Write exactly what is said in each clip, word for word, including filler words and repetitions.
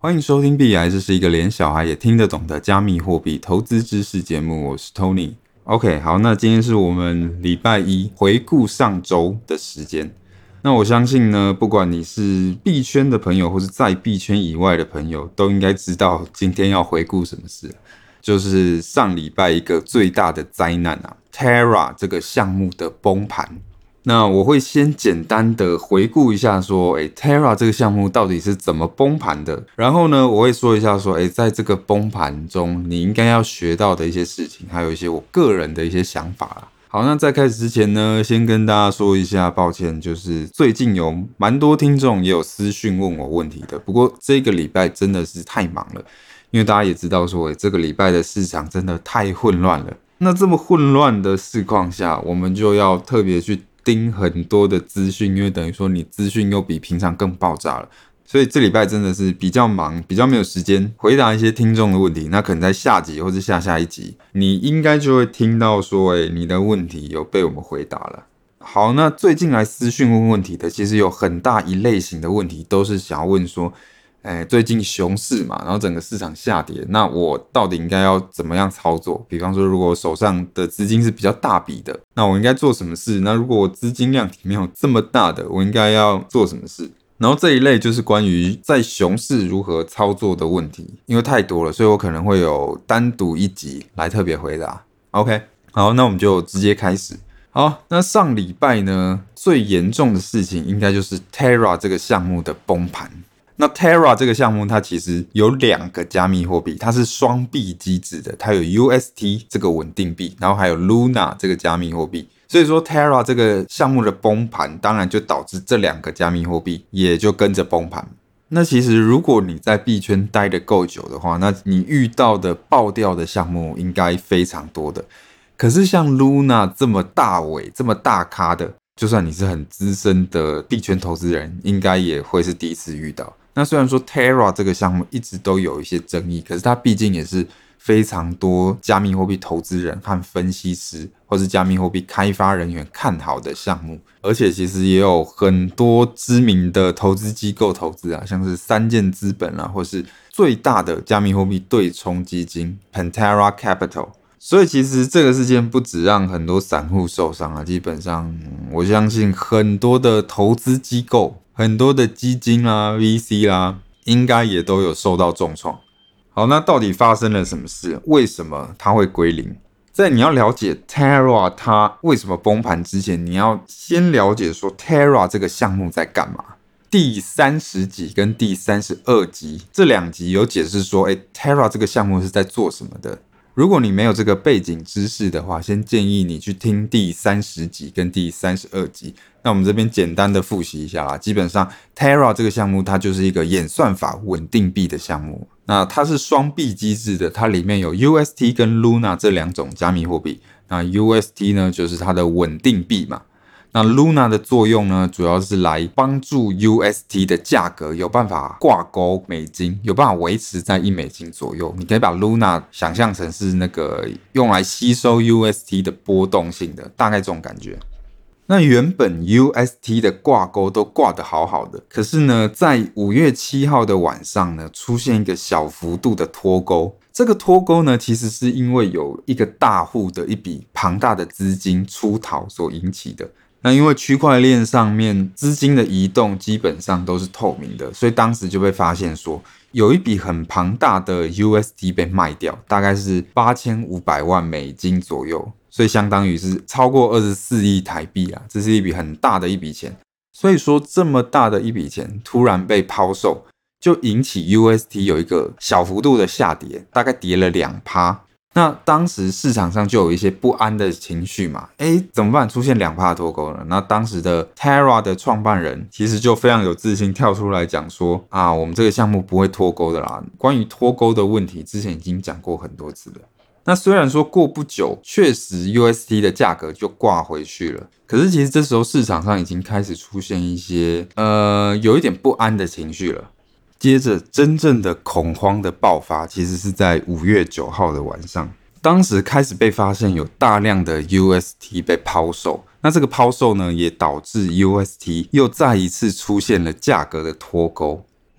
欢迎收听币癌，这是一个连小孩也听得懂的加密货币投资知识节目，我是 Tony。OK， 好，那今天是我们礼拜一回顾上周的时间。那我相信呢，不管你是币圈的朋友，或是在币圈以外的朋友，都应该知道今天要回顾什么事，就是上礼拜一个最大的灾难啊 ，Terra 这个项目的崩盘。那我会先简单的回顾一下说，诶 Terra 这个项目到底是怎么崩盘的，然后呢，我会说一下说，诶在这个崩盘中你应该要学到的一些事情，还有一些我个人的一些想法啦。好，那在开始之前呢，先跟大家说一下抱歉，就是最近有蛮多听众也有私讯问我问题的，不过这个礼拜真的是太忙了，因为大家也知道说，诶这个礼拜的市场真的太混乱了。那这么混乱的市况下，我们就要特别去盯很多的资讯，因为等于说你资讯又比平常更爆炸了，所以这礼拜真的是比较忙，比较没有时间回答一些听众的问题。那可能在下集或是下下一集，你应该就会听到说，哎，你的问题有被我们回答了。好，那最近来私讯问问题的，其实有很大一类型的问题，都是想要问说，哎，最近熊市嘛，然后整个市场下跌，那我到底应该要怎么样操作？比方说，如果我手上的资金是比较大笔的，那我应该做什么事？那如果我资金量体没有这么大的，我应该要做什么事？然后这一类就是关于在熊市如何操作的问题，因为太多了，所以我可能会有单独一集来特别回答。OK， 好，那我们就直接开始。好，那上礼拜呢，最严重的事情应该就是 Terra 这个项目的崩盘。那 Terra 这个项目它其实有两个加密货币，它是双币机制的，它有 U S T 这个稳定币，然后还有 Luna 这个加密货币。所以说 Terra 这个项目的崩盘，当然就导致这两个加密货币也就跟着崩盘。那其实如果你在币圈待得够久的话，那你遇到的爆掉的项目应该非常多的。可是像 Luna 这么大尾、这么大咖的，就算你是很资深的币圈投资人，应该也会是第一次遇到。那虽然说 Terra 这个项目一直都有一些争议，可是它毕竟也是非常多加密货币投资人和分析师或是加密货币开发人员看好的项目，而且其实也有很多知名的投资机构投资啊，像是三箭资本啊，或是最大的加密货币对冲基金 Pantera Capital。所以其实这个事件不只让很多散户受伤啊，基本上我相信很多的投资机构、很多的基金啦、V C 啦，应该也都有受到重创。好，那到底发生了什么事？为什么它会归零？在你要了解 Terra 它为什么崩盘之前，你要先了解说 Terra 这个项目在干嘛。第三十集跟第三十二集这两集有解释说，诶 Terra 这个项目是在做什么的。如果你没有这个背景知识的话，先建议你去听第三十集跟第三十二集。那我们这边简单的复习一下啦，基本上 Terra 这个项目它就是一个演算法稳定币的项目。那它是双币机制的，它里面有 U S T 跟 Luna 这两种加密货币。那 U S T 呢就是它的稳定币嘛。那 Luna 的作用呢，主要是来帮助 U S T 的价格有办法挂钩美金，有办法维持在一美金左右。你可以把 Luna 想象成是那个用来吸收 U S T 的波动性的，大概这种感觉。那原本 U S T 的挂钩都挂得好好的，可是呢，在五月七号的晚上呢，出现一个小幅度的脱钩。这个脱钩呢，其实是因为有一个大户的一笔庞大的资金出逃所引起的。那因为区块链上面资金的移动基本上都是透明的，所以当时就被发现说有一笔很庞大的 U S T 被卖掉，大概是八千五百万美金左右，所以相当于是超过二十四亿台币啊，这是一笔很大的一笔钱。所以说这么大的一笔钱突然被抛售，就引起 U S T 有一个小幅度的下跌，大概跌了 百分之二。那当时市场上就有一些不安的情绪嘛，诶，怎么办？出现 百分之二 的脱钩了。那当时的 Terra 的创办人其实就非常有自信跳出来讲说啊，我们这个项目不会脱钩的啦。关于脱钩的问题之前已经讲过很多次了。那虽然说过不久确实 U S T 的价格就挂回去了，可是其实这时候市场上已经开始出现一些呃有一点不安的情绪了。接着真正的恐慌的爆发其实是在五月九号的晚上，当时开始被发现有大量的 U S T 被抛售，那这个抛售呢也导致 U S T 又再一次出现了价格的脱钩。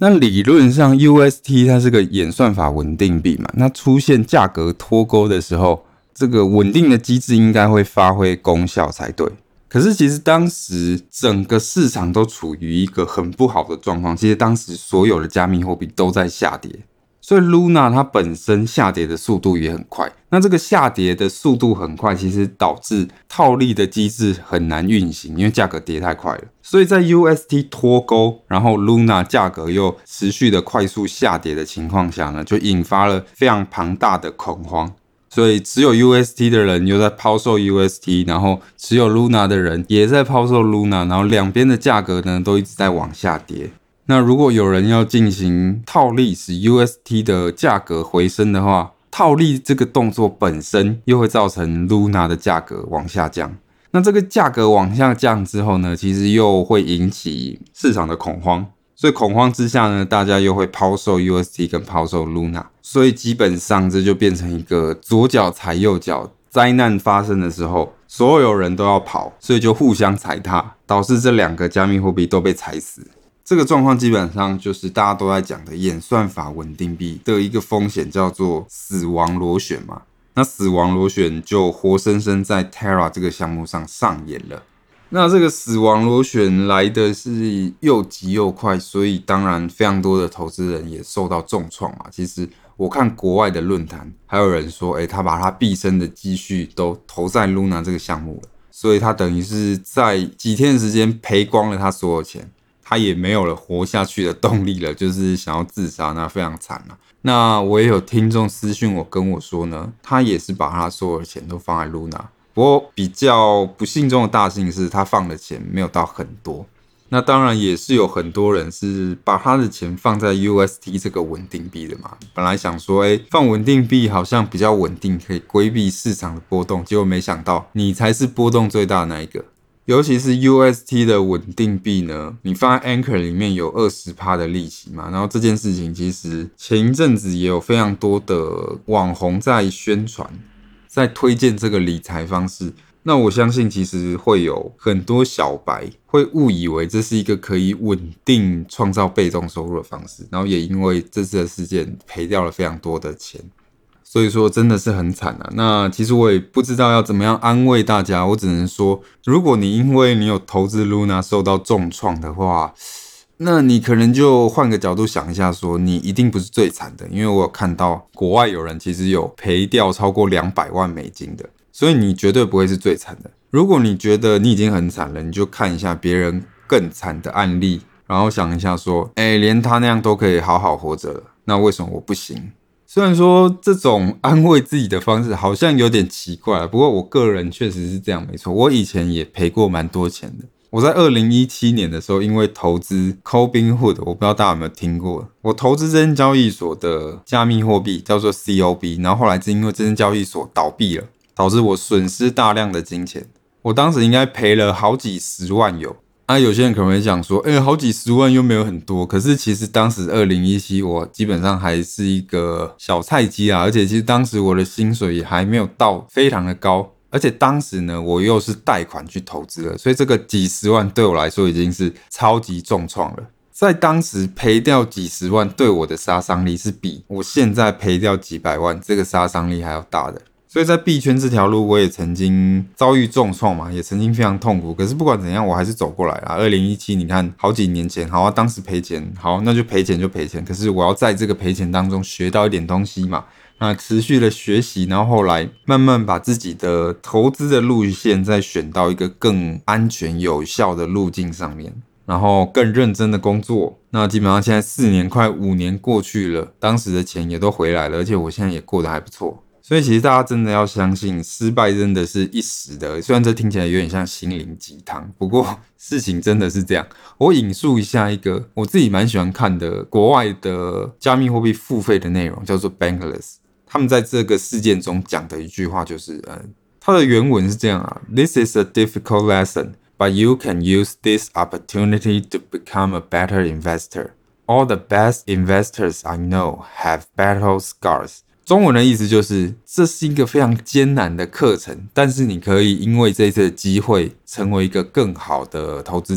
那理论上 U S T 它是个演算法稳定币嘛，那出现价格脱钩的时候，这个稳定的机制应该会发挥功效才对。可是其实当时整个市场都处于一个很不好的状况，其实当时所有的加密货币都在下跌，所以 Luna 它本身下跌的速度也很快。那这个下跌的速度很快，其实导致套利的机制很难运行，因为价格跌太快了。所以在 U S T 脱钩，然后 Luna 价格又持续的快速下跌的情况下呢，就引发了非常庞大的恐慌。所以持有 U S T 的人又在抛售 U S T， 然后持有 Luna 的人也在抛售 Luna， 然后两边的价格呢都一直在往下跌。那如果有人要进行套利，使 U S T 的价格回升的话，套利这个动作本身又会造成 Luna 的价格往下降。那这个价格往下降之后呢，其实又会引起市场的恐慌。所以恐慌之下呢，大家又会抛售 U S T 跟抛售 Luna， 所以基本上这就变成一个左脚踩右脚，灾难发生的时候，所有人都要跑，所以就互相踩踏，导致这两个加密货币都被踩死。这个状况基本上就是大家都在讲的演算法稳定币的一个风险，叫做死亡螺旋嘛。那死亡螺旋就活生生在 Terra 这个项目上上演了。那这个死亡螺旋来的是又急又快，所以当然非常多的投资人也受到重创嘛。其实我看国外的论坛，还有人说，欸，他把他毕生的积蓄都投在 Luna 这个项目了，所以他等于是在几天的时间赔光了他所有钱，他也没有了活下去的动力了，就是想要自杀，那非常惨啊。那我也有听众私讯我跟我说呢，他也是把他所有的钱都放在 Luna。不过比较不幸中的大幸是他放的钱没有到很多，那当然也是有很多人是把他的钱放在 U S T 这个稳定币的嘛，本来想说欸，放稳定币好像比较稳定，可以规避市场的波动，结果没想到你才是波动最大的那一个。尤其是 U S T 的稳定币呢，你放在 Anchor 里面有 百分之二十 的利息嘛，然后这件事情其实前一阵子也有非常多的网红在宣传，在推荐这个理财方式。那我相信其实会有很多小白会误以为这是一个可以稳定创造被动收入的方式，然后也因为这次的事件赔掉了非常多的钱，所以说真的是很惨啊。那其实我也不知道要怎么样安慰大家，我只能说，如果你因为你有投资 Luna 受到重创的话，那你可能就换个角度想一下说，你一定不是最惨的，因为我有看到国外有人其实有赔掉超过两百万美金的，所以你绝对不会是最惨的。如果你觉得你已经很惨了，你就看一下别人更惨的案例，然后想一下说，欸，连他那样都可以好好活着了，那为什么我不行？虽然说这种安慰自己的方式好像有点奇怪，不过我个人确实是这样没错，我以前也赔过蛮多钱的。我在二零一七年的时候，因为投资 Robinhood， 我不知道大家有没有听过，我投资这间交易所的加密货币叫做 C O B， 然后后来是因为这间交易所倒闭了，导致我损失大量的金钱，我当时应该赔了好几十万有。啊，有些人可能会讲说，欸，好几十万又没有很多，可是其实当时二零一七我基本上还是一个小菜鸡啊，而且其实当时我的薪水也还没有到非常的高。而且当时呢，我又是贷款去投资了，所以这个几十万对我来说已经是超级重创了。在当时赔掉几十万对我的杀伤力是比我现在赔掉几百万这个杀伤力还要大的。所以在币圈这条路，我也曾经遭遇重创嘛，也曾经非常痛苦。可是不管怎样，我还是走过来了。二零一七，你看好几年前，好啊，当时赔钱，好，那就赔钱就赔钱。可是我要在这个赔钱当中学到一点东西嘛。那持续的学习，然后后来慢慢把自己的投资的路线再选到一个更安全有效的路径上面，然后更认真的工作。那基本上现在四年快五年过去了，当时的钱也都回来了，而且我现在也过得还不错。所以其实大家真的要相信，失败真的是一时的，虽然这听起来有点像心灵鸡汤，不过事情真的是这样。我引述一下一个我自己蛮喜欢看的国外的加密货币付费的内容，叫做 Bankless。他们在这个事件中讲的一句话就是，呃，它的原文是这样啊 ：This is a difficult lesson, but you can use this opportunity to become a better investor. All the best investors I know have battle scars. 中文的意思就是，这是一个非常艰难的课程，但是你可以因为这次的机会成为一个更好的投资者。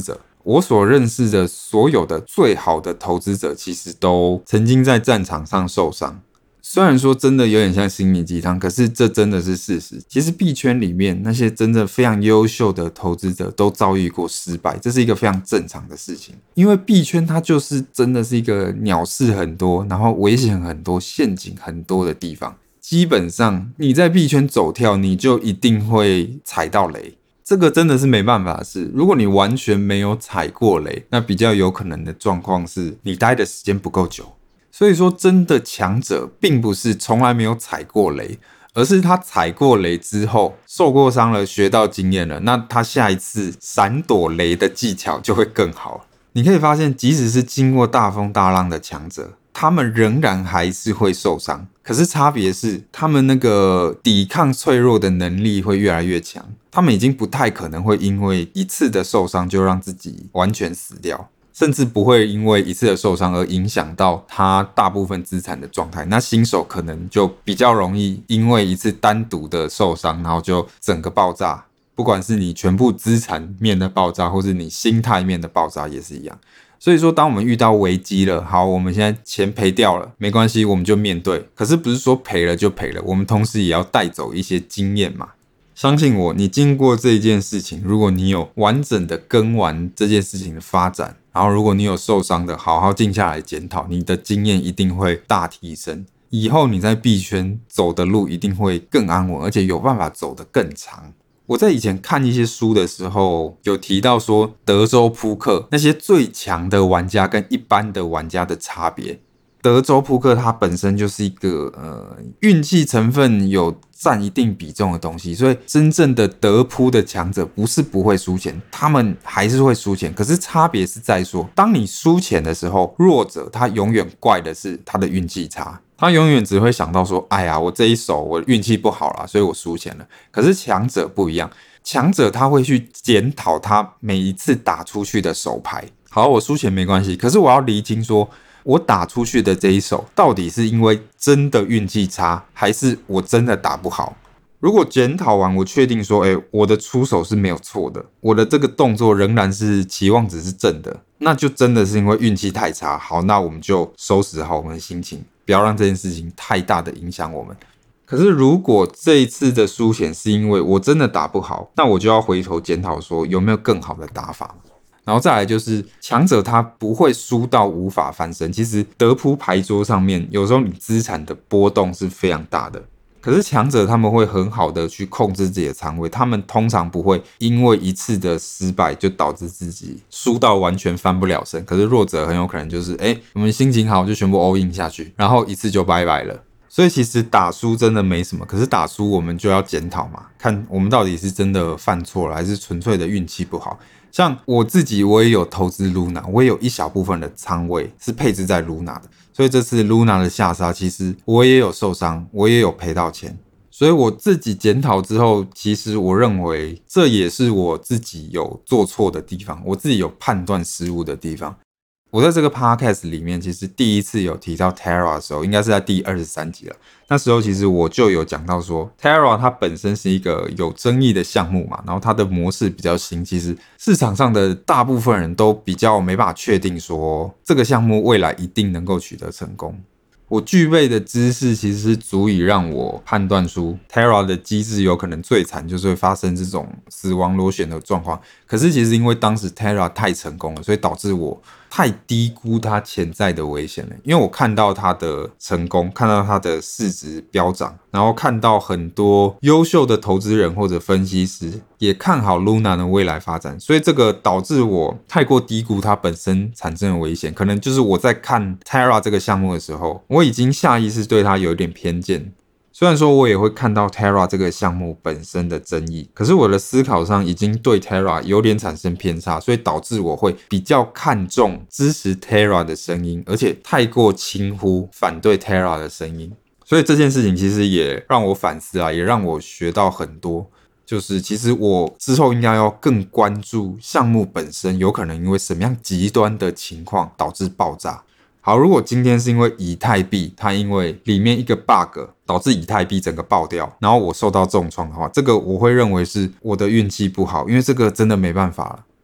我所认识的所有的最好的投资者，其实都曾经在战场上受伤。虽然说真的有点像心灵鸡汤，可是这真的是事实。其实币圈里面那些真的非常优秀的投资者都遭遇过失败，这是一个非常正常的事情。因为币圈它就是真的是一个鸟事很多，然后危险很多、陷阱很多的地方。基本上你在币圈走跳，你就一定会踩到雷。这个真的是没办法的事。如果你完全没有踩过雷，那比较有可能的状况是你待的时间不够久。所以说真的强者并不是从来没有踩过雷，而是他踩过雷之后受过伤了，学到经验了，那他下一次闪躲雷的技巧就会更好。你可以发现即使是经过大风大浪的强者，他们仍然还是会受伤，可是差别是他们那个抵抗脆弱的能力会越来越强，他们已经不太可能会因为一次的受伤就让自己完全死掉，甚至不会因为一次的受伤而影响到他大部分资产的状态。那新手可能就比较容易因为一次单独的受伤，然后就整个爆炸，不管是你全部资产面的爆炸，或是你心态面的爆炸也是一样。所以说当我们遇到危机了，好，我们现在钱赔掉了，没关系，我们就面对。可是不是说赔了就赔了，我们同时也要带走一些经验嘛。相信我，你经过这件事情，如果你有完整的跟完这件事情的发展，然后如果你有受伤的，好好静下来检讨，你的经验一定会大提升。以后你在币圈走的路一定会更安稳，而且有办法走得更长。我在以前看一些书的时候，有提到说德州扑克那些最强的玩家跟一般的玩家的差别。德州扑克它本身就是一个呃运气成分有占一定比重的东西，所以真正的德扑的强者不是不会输钱，他们还是会输钱。可是差别是在说，当你输钱的时候，弱者他永远怪的是他的运气差，他永远只会想到说，哎呀，我这一手我运气不好啦，所以我输钱了。可是强者不一样，强者他会去检讨他每一次打出去的手牌。好，我输钱没关系，可是我要厘清说，我打出去的这一手到底是因为真的运气差，还是我真的打不好？如果检讨完我确定说，诶，我的出手是没有错的，我的这个动作仍然是期望值是正的，那就真的是因为运气太差。好，那我们就收拾好我们的心情，不要让这件事情太大的影响我们。可是如果这一次的输钱是因为我真的打不好，那我就要回头检讨说有没有更好的打法。然后再来就是强者他不会输到无法翻身。其实德扑牌桌上面有时候你资产的波动是非常大的，可是强者他们会很好的去控制自己的仓位，他们通常不会因为一次的失败就导致自己输到完全翻不了身。可是弱者很有可能就是诶我们心情好就全部 all in 下去，然后一次就拜拜了。所以其实打输真的没什么，可是打输我们就要检讨嘛，看我们到底是真的犯错了，还是纯粹的运气不好。像我自己，我也有投资 Luna， 我也有一小部分的仓位是配置在 Luna 的，所以这次 Luna 的下杀，其实我也有受伤，我也有赔到钱。所以我自己检讨之后，其实我认为这也是我自己有做错的地方，我自己有判断失误的地方。我在这个 podcast 里面，其实第一次有提到 Terra 的时候，应该是在第二十三集了。那时候其实我就有讲到说 ，Terra 它本身是一个有争议的项目嘛，然后它的模式比较新，其实市场上的大部分人都比较没办法确定说这个项目未来一定能够取得成功。我具备的知识其实是足以让我判断出 Terra 的机制有可能最惨就是会发生这种死亡螺旋的状况。可是其实因为当时 Terra 太成功了，所以导致我太低估它潜在的危险了。因为我看到它的成功，看到它的市值飙涨，然后看到很多优秀的投资人或者分析师也看好 Luna 的未来发展，所以这个导致我太过低估它本身产生的危险。可能就是我在看 Terra 这个项目的时候，我已经下意识对它有一点偏见。虽然说我也会看到 Terra 这个项目本身的争议，可是我的思考上已经对 Terra 有点产生偏差，所以导致我会比较看重支持 Terra 的声音，而且太过轻忽反对 Terra 的声音。所以这件事情其实也让我反思啊，也让我学到很多，就是其实我之后应该要更关注项目本身有可能因为什么样极端的情况导致爆炸。好，如果今天是因为以太币它因为里面一个 bug 导致以太币整个爆掉，然后我受到重创的话，这个我会认为是我的运气不好，因为这个真的没办法了。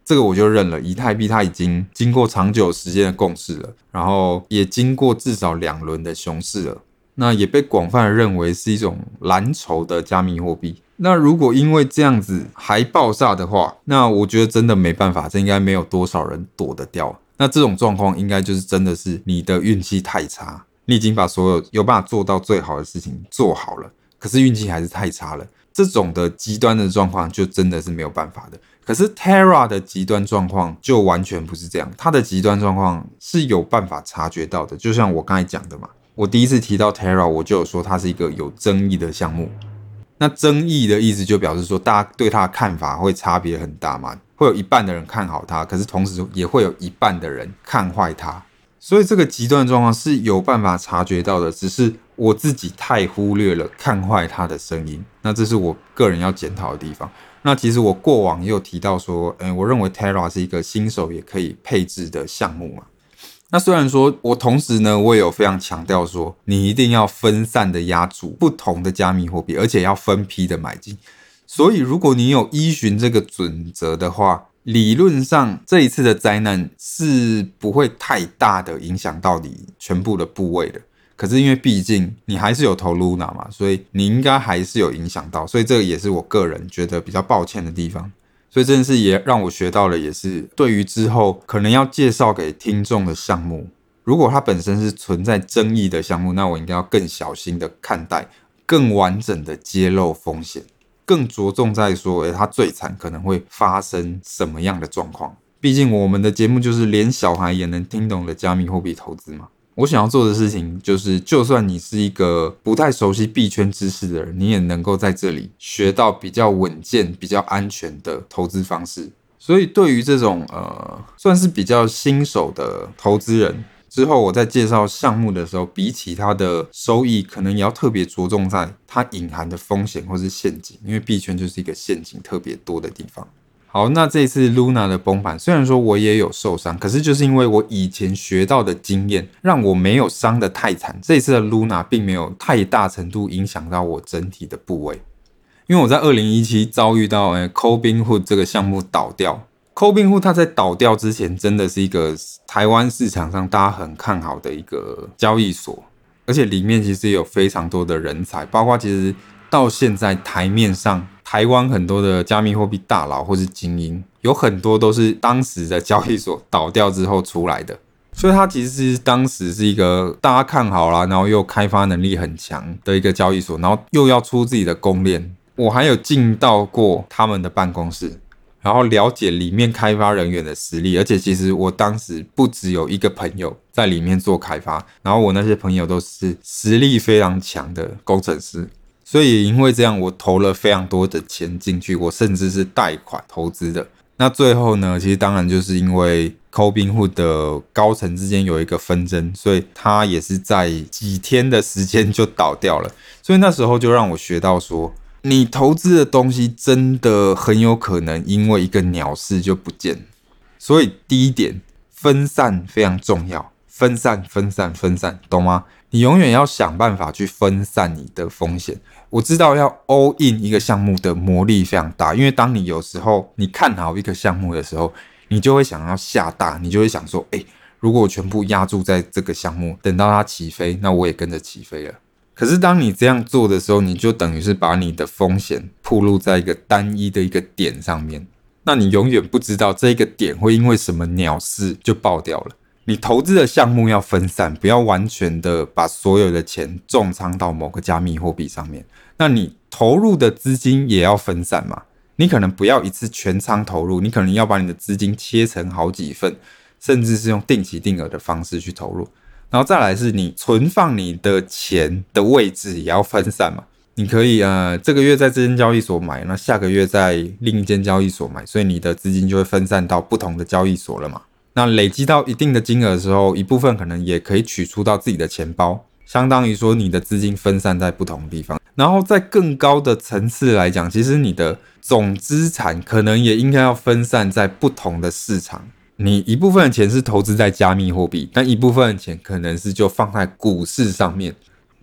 这个我就认了，以太币它已经经过长久时间的共识了，然后也经过至少两轮的熊市了，那也被广泛的认为是一种蓝筹的加密货币。那如果因为这样子还爆炸的话，那我觉得真的没办法，这应该没有多少人躲得掉。那这种状况应该就是真的是你的运气太差，你已经把所有有办法做到最好的事情做好了，可是运气还是太差了。这种的极端的状况就真的是没有办法的。可是 Terra 的极端状况就完全不是这样，它的极端状况是有办法察觉到的。就像我刚才讲的嘛，我第一次提到 Terra， 我就有说它是一个有争议的项目。那争议的意思就表示说，大家对它的看法会差别很大嘛，会有一半的人看好它，可是同时也会有一半的人看坏它。所以这个极端状况是有办法察觉到的，只是我自己太忽略了看坏它的声音。那这是我个人要检讨的地方。那其实我过往也有提到说，欸、我认为 Terra 是一个新手也可以配置的项目嘛。那虽然说我同时呢，我也有非常强调说，你一定要分散的押注不同的加密货币，而且要分批的买进。所以如果你有依循这个准则的话，理论上这一次的灾难是不会太大的影响到你全部的部位的。可是因为毕竟你还是有投 Luna 嘛，所以你应该还是有影响到，所以这个也是我个人觉得比较抱歉的地方。所以这件事也让我学到了，也是对于之后可能要介绍给听众的项目，如果它本身是存在争议的项目，那我应该要更小心的看待，更完整的揭露风险，更着重在说，欸，它最惨可能会发生什么样的状况。毕竟我们的节目就是连小孩也能听懂的加密货币投资嘛。我想要做的事情就是，就算你是一个不太熟悉币圈知识的人，你也能够在这里学到比较稳健、比较安全的投资方式。所以对于这种呃算是比较新手的投资人，之后我在介绍项目的时候，比起它的收益，可能也要特别着重在它隐含的风险或是陷阱，因为币圈就是一个陷阱特别多的地方。好，那这次 Luna 的崩盘，虽然说我也有受伤，可是就是因为我以前学到的经验，让我没有伤得太惨。这次的 Luna 并没有太大程度影响到我整体的部位，因为我在二零一七遭遇到诶 Robinhood 这个项目倒掉。Robinhood 它在倒掉之前，真的是一个台湾市场上大家很看好的一个交易所，而且里面其实也有非常多的人才，包括其实到现在台面上。台湾很多的加密货币大佬或是精英，有很多都是当时的交易所倒掉之后出来的，所以它其实当时是一个大家看好啦，然后又开发能力很强的一个交易所，然后又要出自己的公链。我还有进到过他们的办公室，然后了解里面开发人员的实力，而且其实我当时不只有一个朋友在里面做开发，然后我那些朋友都是实力非常强的工程师。所以因为这样，我投了非常多的钱进去，我甚至是贷款投资的。那最后呢，其实当然就是因为 Robinhood 的高层之间有一个纷争，所以他也是在几天的时间就倒掉了。所以那时候就让我学到说，你投资的东西真的很有可能因为一个鸟事就不见。所以第一点，分散非常重要，分散分散分散，懂吗？你永远要想办法去分散你的风险。我知道要 all in 一个项目的魔力非常大，因为当你有时候你看好一个项目的时候，你就会想要下大，你就会想说，欸，如果我全部押注在这个项目，等到它起飞，那我也跟着起飞了。可是当你这样做的时候，你就等于是把你的风险暴露在一个单一的一个点上面，那你永远不知道这个点会因为什么鸟事就爆掉了。你投资的项目要分散，不要完全的把所有的钱重仓到某个加密货币上面。那你投入的资金也要分散嘛，你可能不要一次全仓投入，你可能要把你的资金切成好几份，甚至是用定期定额的方式去投入。然后再来是你存放你的钱的位置也要分散嘛，你可以呃这个月在这间交易所买，那下个月在另一间交易所买，所以你的资金就会分散到不同的交易所了嘛。那累积到一定的金额的时候，一部分可能也可以取出到自己的钱包，相当于说你的资金分散在不同的地方。然后在更高的层次来讲，其实你的总资产可能也应该要分散在不同的市场。你一部分的钱是投资在加密货币，但一部分的钱可能是就放在股市上面。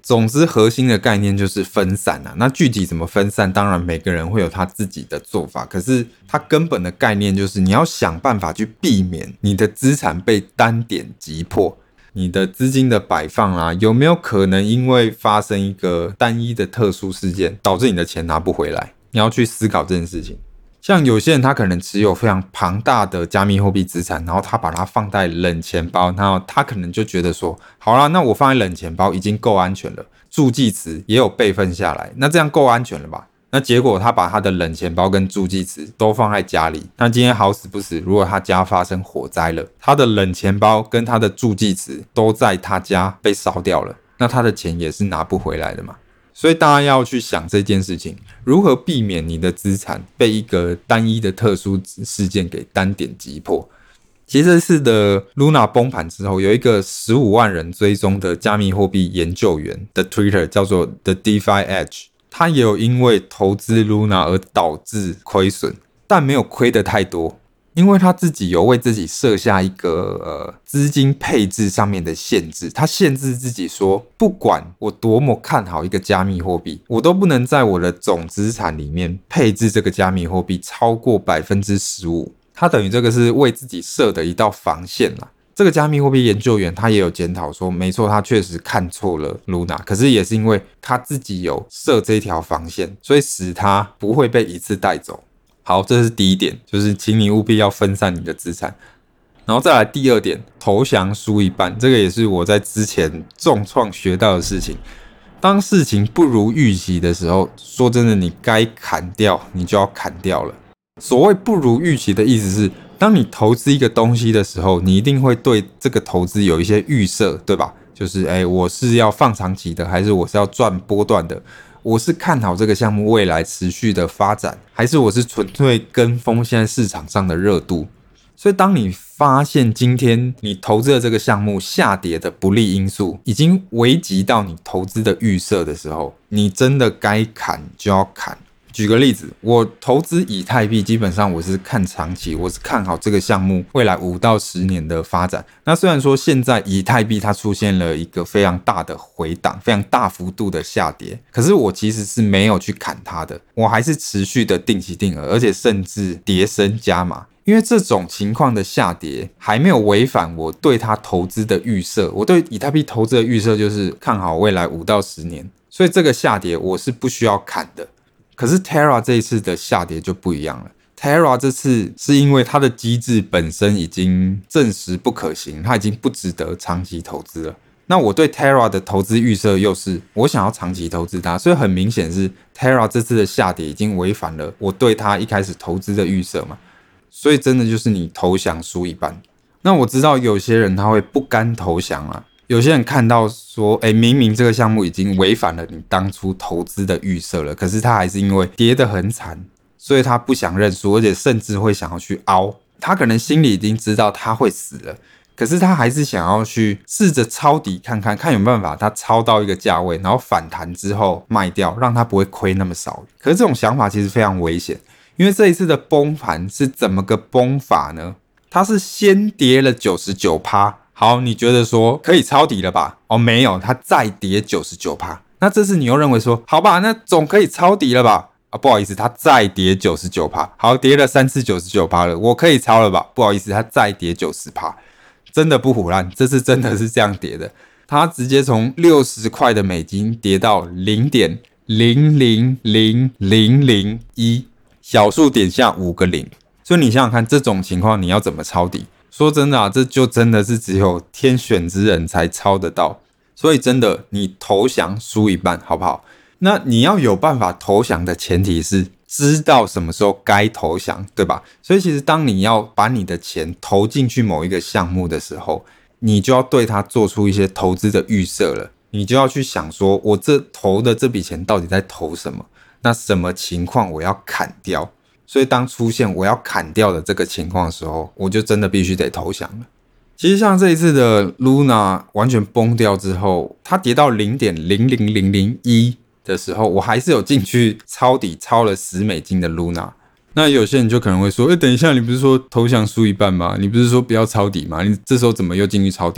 总之核心的概念就是分散啊，那具体怎么分散，当然每个人会有他自己的做法，可是它根本的概念就是你要想办法去避免你的资产被单点击破。你的资金的摆放啊，有没有可能因为发生一个单一的特殊事件，导致你的钱拿不回来？你要去思考这件事情。像有些人他可能持有非常庞大的加密货币资产，然后他把它放在冷钱包，然后他可能就觉得说，好啦，那我放在冷钱包已经够安全了，助记词也有备份下来，那这样够安全了吧？那结果他把他的冷钱包跟助记词都放在家里，那今天好死不死，如果他家发生火灾了，他的冷钱包跟他的助记词都在他家被烧掉了，那他的钱也是拿不回来的嘛。所以大家要去想这件事情，如何避免你的资产被一个单一的特殊事件给单点击破。其实这次的 Luna 崩盘之后，有一个十五万人追踪的加密货币研究员的 Twitter 叫做 The DeFi Edge， 他也有因为投资 Luna 而导致亏损，但没有亏得太多，因为他自己有为自己设下一个呃资金配置上面的限制，他限制自己说，不管我多么看好一个加密货币，我都不能在我的总资产里面配置这个加密货币超过 百分之十五。他等于这个是为自己设的一道防线啦。这个加密货币研究员他也有检讨说，没错，他确实看错了 Luna， 可是也是因为他自己有设这条防线，所以使他不会被一次带走。好，这是第一点，就是请你务必要分散你的资产。然后再来第二点，投降输一半，这个也是我在之前重创学到的事情。当事情不如预期的时候，说真的，你该砍掉你就要砍掉了。所谓不如预期的意思是，当你投资一个东西的时候，你一定会对这个投资有一些预设，对吧？就是哎，我是要放长期的，还是我是要赚波段的？我是看好这个项目未来持续的发展，还是我是纯粹跟风现在市场上的热度？所以当你发现今天你投资的这个项目下跌的不利因素已经危及到你投资的预设的时候，你真的该砍就要砍。举个例子，我投资以太币，基本上我是看长期，我是看好这个项目未来五到十年的发展。那虽然说现在以太币它出现了一个非常大的回档，非常大幅度的下跌，可是我其实是没有去砍它的，我还是持续的定期定额，而且甚至跌升加码。因为这种情况的下跌还没有违反我对它投资的预设，我对以太币投资的预设就是看好未来五到十年，所以这个下跌我是不需要砍的。可是 Terra 这一次的下跌就不一样了。Terra 这次是因为它的机制本身已经证实不可行，它已经不值得长期投资了。那我对 Terra 的投资预设又是我想要长期投资它，所以很明显是 Terra 这次的下跌已经违反了我对它一开始投资的预设嘛。所以真的就是你投降输一半。那我知道有些人他会不甘投降啦，有些人看到说，哎，明明这个项目已经违反了你当初投资的预设了，可是他还是因为跌得很惨，所以他不想认输，而且甚至会想要去凹。他可能心里已经知道他会死了，可是他还是想要去试着抄底看看，看有没有办法他抄到一个价位，然后反弹之后卖掉，让他不会亏那么少。可是这种想法其实非常危险，因为这一次的崩盘是怎么个崩法呢？它是先跌了 百分之九十九， 好，你觉得说可以抄底了吧？哦，没有，它再跌 百分之九十九。 那这次你又认为说，好吧，那总可以抄底了吧？啊，不好意思，它再跌 百分之九十九， 好，跌了三次 百分之九十九 了，我可以抄了吧？不好意思，它再跌 百分之九十， 真的不唬烂，这次真的是这样跌的。它直接从六十块的美金跌到 零点零零零零零一， 小数点下五个零。所以你想想看，这种情况你要怎么抄底？说真的啊，这就真的是只有天选之人才抄得到。所以真的，你投降输一半，好不好？那你要有办法投降的前提是知道什么时候该投降，对吧？所以其实当你要把你的钱投进去某一个项目的时候，你就要对它做出一些投资的预设了。你就要去想说，我这投的这笔钱到底在投什么？那什么情况我要砍掉？所以当出现我要砍掉的这个情况的时候，我就真的必须得投降了。其实像这一次的 Luna 完全崩掉之后，它跌到 零点零零零零一 的时候，我还是有进去抄底，抄了十美金的 Luna。那有些人就可能会说，诶，等一下，你不是说投降输一半吗？你不是说不要抄底吗？你这时候怎么又进去抄底了？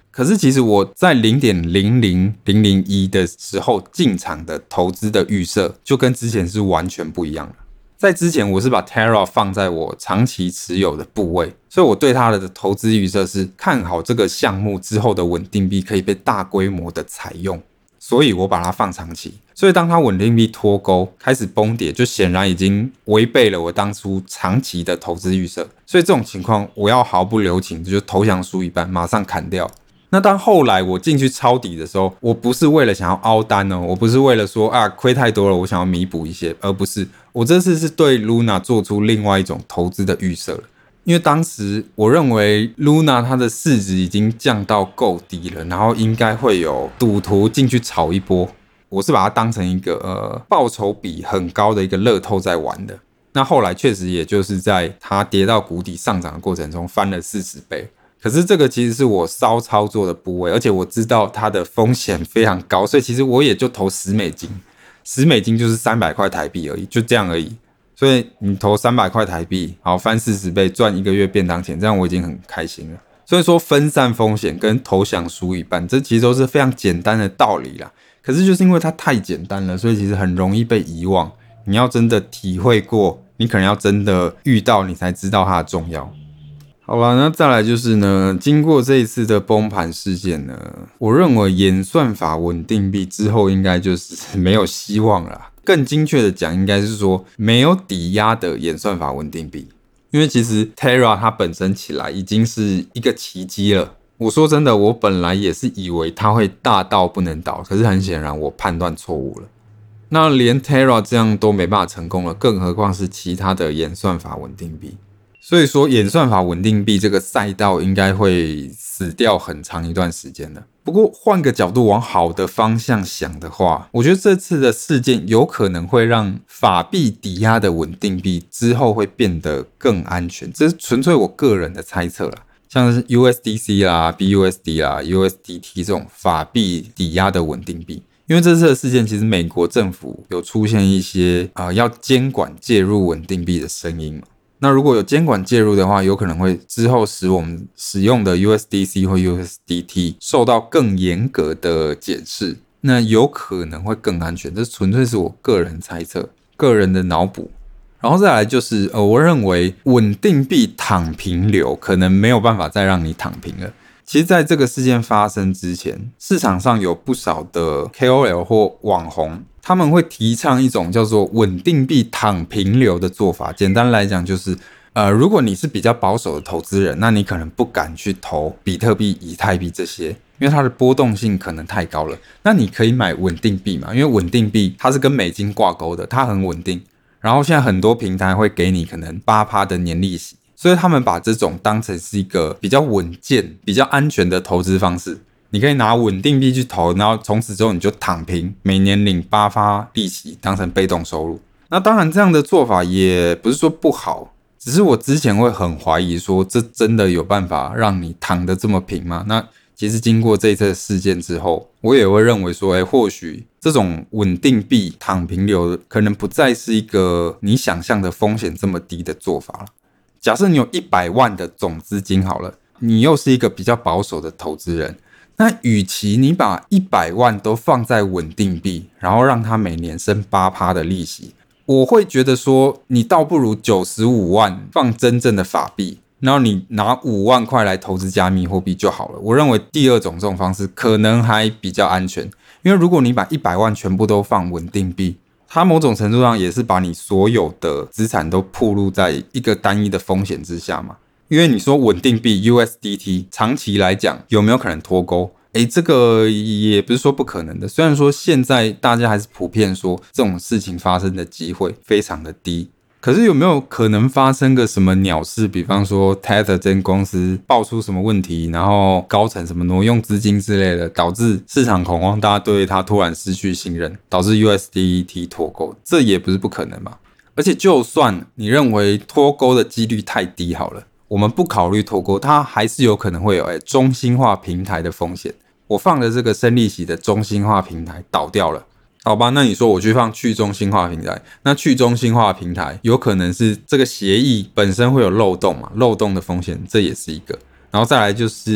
可是其实我在 零点零零零零一 的时候进场的投资的预设就跟之前是完全不一样的。在之前我是把 Terra 放在我长期持有的部位，所以我对它的投资预设是看好这个项目之后的稳定币可以被大规模的采用，所以我把它放长期。所以当它稳定币脱钩开始崩跌，就显然已经违背了我当初长期的投资预设，所以这种情况我要毫不留情，就投降输一半，马上砍掉。那当后来我进去抄底的时候，我不是为了想要凹单哦，我不是为了说啊亏太多了我想要弥补一些，而不是我这次是对 Luna 做出另外一种投资的预设了。因为当时我认为 Luna 它的市值已经降到够低了，然后应该会有赌徒进去炒一波，我是把它当成一个呃报酬比很高的一个乐透在玩的。那后来确实也就是在它跌到谷底上涨的过程中翻了四十倍。可是这个其实是我骚操作的部位，而且我知道它的风险非常高，所以其实我也就投十美金，十美金就是三百块台币而已，就这样而已。所以你投三百块台币，好翻四十倍，赚一个月便当钱，这样我已经很开心了。所以说分散风险跟投降输一半，这其实都是非常简单的道理啦。可是就是因为它太简单了，所以其实很容易被遗忘。你要真的体会过，你可能要真的遇到，你才知道它的重要。好啦，那再来就是呢，经过这一次的崩盘事件呢，我认为演算法稳定币之后应该就是没有希望了啦。更精确的讲，应该是说没有抵押的演算法稳定币。因为其实 Terra 它本身起来已经是一个奇迹了。我说真的，我本来也是以为它会大到不能倒，可是很显然我判断错误了。那连 Terra 这样都没办法成功了，更何况是其他的演算法稳定币。所以说演算法稳定币这个赛道应该会死掉很长一段时间了。不过换个角度往好的方向想的话，我觉得这次的事件有可能会让法币抵押的稳定币之后会变得更安全，这是纯粹我个人的猜测啦。像是 U S D C 啦、B U S D 啦、U S D T 这种法币抵押的稳定币，因为这次的事件其实美国政府有出现一些、呃、要监管介入稳定币的声音嘛。那如果有监管介入的话，有可能会之后使我们使用的 U S D C 或 U S D T 受到更严格的检视，那有可能会更安全。这纯粹是我个人猜测、个人的脑补。然后再来就是呃，我认为稳定币躺平流可能没有办法再让你躺平了。其实在这个事件发生之前，市场上有不少的 K O L 或网红，他们会提倡一种叫做稳定币躺平流的做法。简单来讲就是呃，如果你是比较保守的投资人，那你可能不敢去投比特币、以太币这些，因为它的波动性可能太高了。那你可以买稳定币嘛，因为稳定币它是跟美金挂钩的，它很稳定。然后现在很多平台会给你可能 百分之八 的年利息，所以他们把这种当成是一个比较稳健、比较安全的投资方式。你可以拿稳定币去投，然后从此之后你就躺平，每年领 百分之八 利息当成被动收入。那当然这样的做法也不是说不好，只是我之前会很怀疑说这真的有办法让你躺得这么平吗？那其实经过这一次事件之后，我也会认为说，哎，或许这种稳定币躺平流可能不再是一个你想象的风险这么低的做法了。假设你有一百万的总资金好了，你又是一个比较保守的投资人，那与其你把一百万都放在稳定币，然后让它每年生 百分之八 的利息，我会觉得说，你倒不如九十五万放真正的法币，然后你拿五万块来投资加密货币就好了。我认为第二种这种方式可能还比较安全，因为如果你把一百万全部都放稳定币，它某种程度上也是把你所有的资产都暴露在一个单一的风险之下嘛。因为你说稳定币 U S D T 长期来讲有没有可能脱钩？诶，这个也不是说不可能的。虽然说现在大家还是普遍说这种事情发生的机会非常的低，可是有没有可能发生个什么鸟事？比方说 Tether 这间公司爆出什么问题，然后高层什么挪用资金之类的，导致市场恐慌，大家对它突然失去信任，导致 U S D T 脱钩，这也不是不可能嘛。而且就算你认为脱钩的几率太低好了，我们不考虑脱钩，它还是有可能会有诶中心化平台的风险。我放的这个生利息的中心化平台倒掉了，好吧，那你说我去放去中心化平台，那去中心化平台有可能是这个协议本身会有漏洞嘛，漏洞的风险这也是一个。然后再来就是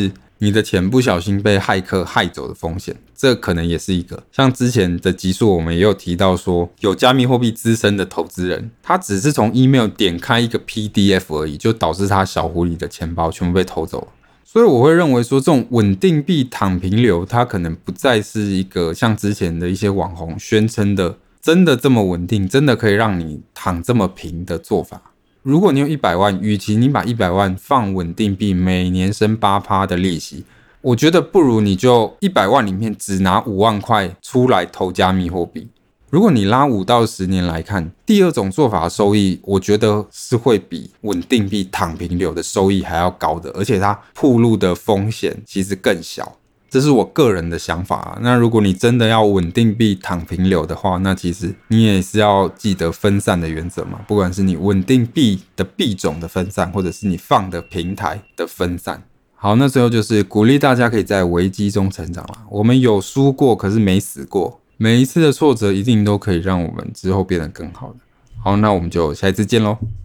你的钱不小心被骇客害走的风险，这可能也是一个。像之前的集数我们也有提到说，有加密货币资深的投资人，他只是从 email 点开一个 P D F 而已，就导致他小狐狸的钱包全部被偷走了。所以我会认为说，这种稳定币躺平流，它可能不再是一个像之前的一些网红宣称的真的这么稳定，真的可以让你躺这么平的做法。如果你有一百万，与其你把一百万放稳定币，每年生 百分之八 的利息，我觉得不如你就一百万里面只拿五万块出来投加密货币。如果你拉五到十年来看，第二种做法的收益，我觉得是会比稳定币躺平流的收益还要高的，而且它暴露的风险其实更小。这是我个人的想法啊。那如果你真的要稳定币躺平流的话，那其实你也是要记得分散的原则嘛，不管是你稳定币的币种的分散，或者是你放的平台的分散。好，那最后就是鼓励大家可以在危机中成长啦。我们有输过，可是没死过。每一次的挫折一定都可以让我们之后变得更好的。好，那我们就下一次见咯。